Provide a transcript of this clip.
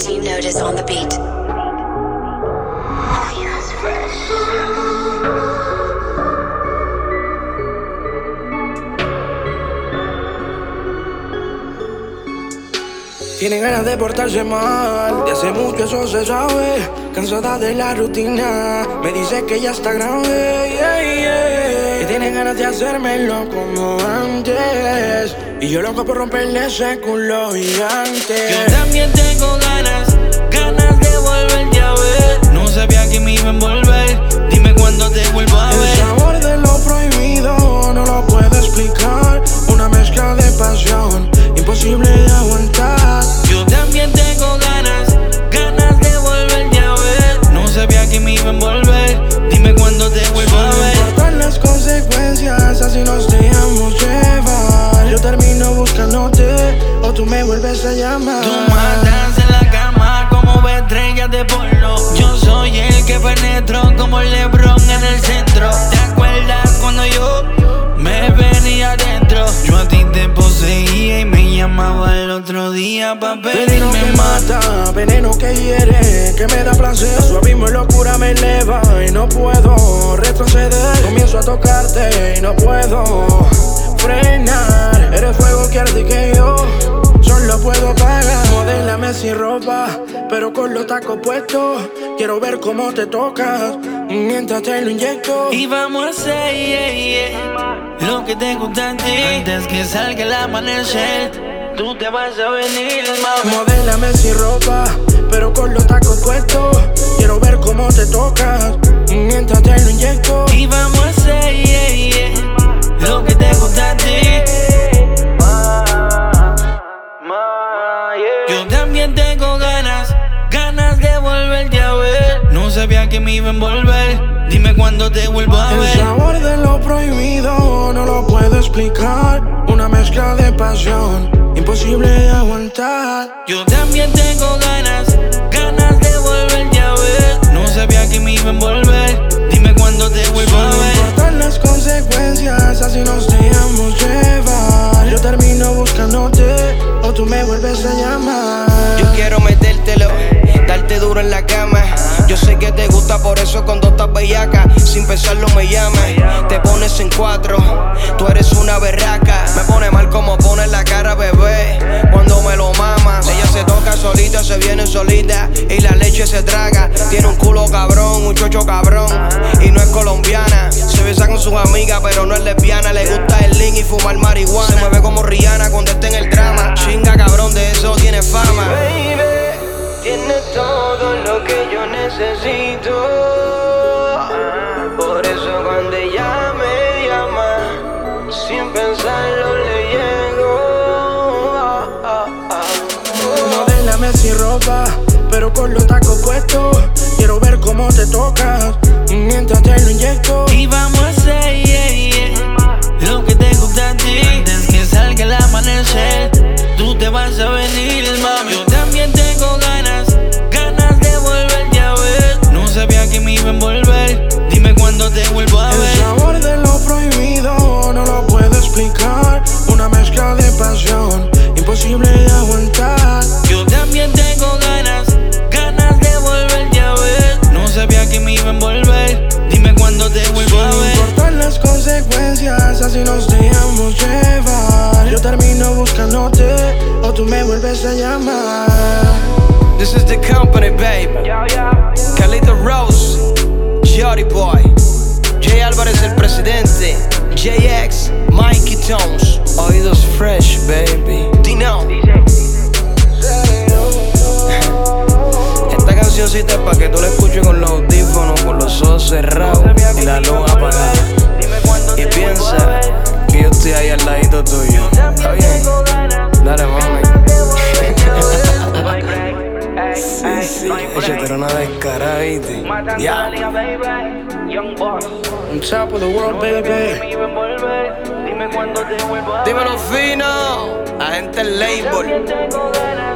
Team Notice on the beat. Tiene ganas de portarse mal, de hace mucho eso se sabe. Cansada de la rutina, me dice que ya está grave, Y tiene ganas de hacérmelo como antes. Y yo loco por romperle ese culo gigante. Yo también tengo ganas de volverte a ver. No sabía que me iba a envolver, dime cuándo te vuelvo a ver. El sabor de lo prohibido no lo puedo explicar. Una mezcla de pasión, imposible de aguantar. Yo también tengo ganas de volverte a ver. No sabía que me iba a envolver, dime cuándo te vuelvo a ver. No importan las consecuencias, así nos dejamos llevar. Yo termino buscándote, o tú me vuelves a llamar. Tú matas en la cama como estrellas de porno. Yo soy el que penetró como LeBron en el centro. ¿Te acuerdas cuando yo me venía adentro? Yo a ti te poseía y me llamaba el otro día pa' Veneno pedirme que más. mata, veneno que hiere, que me da placer. Su abismo y locura me eleva y no puedo retroceder. Comienzo a tocarte y no puedo frenar. Eres fuego que arde que yo solo puedo apagar. Modélame sin ropa, pero con los tacos puestos. Quiero ver cómo te tocas mientras te lo inyecto. Y vamos a hacer lo que te gusta a ti. Antes que salga el amanecer, tú te vas a venir, mami. Modélame sin ropa, pero con los tacos puestos. Quiero ver cómo te tocas mientras te lo inyecto. Y vamos a hacer lo que te gusta a ti. Yo también tengo ganas de volverte a ver. No sabía que me iba a envolver, dime cuándo te vuelvo a ver. El sabor de lo prohibido no lo puedo explicar. Una mezcla de pasión, imposible de aguantar. Yo también tengo ganas de volverte a ver. No sabía que me iba a envolver, dime cuándo te vuelvo a No ver. importan las consecuencias, así nos dejamos llevar. Yo termino buscándote, o tú me vuelves a llamar. Yo quiero metértelo, darte duro en la cama. Yo sé que te gusta, por eso cuando estás bellaca, sin pensarlo me llamas. Te pones en cuatro, tú eres una berraca. Me pone mal como pone la cara, bebé, cuando me lo mamas. Ella se toca solita, se viene solita y la leche se traga. Tiene un culo cabrón, un chocho cabrón, y no es colombiana. Se besa con sus amigas, pero no es lesbiana. Le gusta el lean y fumar marihuana. Se mueve como Rihanna cuando está en el drama. Chinga cabrón, de eso tiene fama. Tiene todo lo que yo necesito. Por eso cuando ella me llama, sin pensarlo le llego. Modélame sin ropa, pero con los tacos puestos. Quiero ver cómo te tocas mientras te lo inyecto. Y vamos a hacer lo que te gusta a ti. Antes que salga el amanecer, tú te vas a venir, mami. Yo también tengo ganas de volverte a ver. No sabía que me iba a envolver, dime cuándo te vuelvo a ver. El sabor de lo prohibido no lo puedo explicar. Una mezcla de pasión, imposible de aguantar. Yo también tengo ganas de volverte a ver. No sabía que me iba a envolver, dime cuándo te vuelvo a No ver. importan las consecuencias, así nos dejamos llevar. Yo termino buscándote, o tú me vuelves a llamar. This is the company, babe. Carlito Rose, Jody Boy, Jay Álvarez el presidente, JX, Mikey Tones, oídos fresh, baby. Dino. Esta cancioncita es pa' que tú la escuches con los audífonos, con los ojos cerrados y la luz apagada. Y piensa que yo estoy ahí al ladito tuyo. ¿Está bien? Dale, mami. Sí, échate una descarada, ¿viste? Ya. On top of the world, baby. Dímelo fino, agente el label.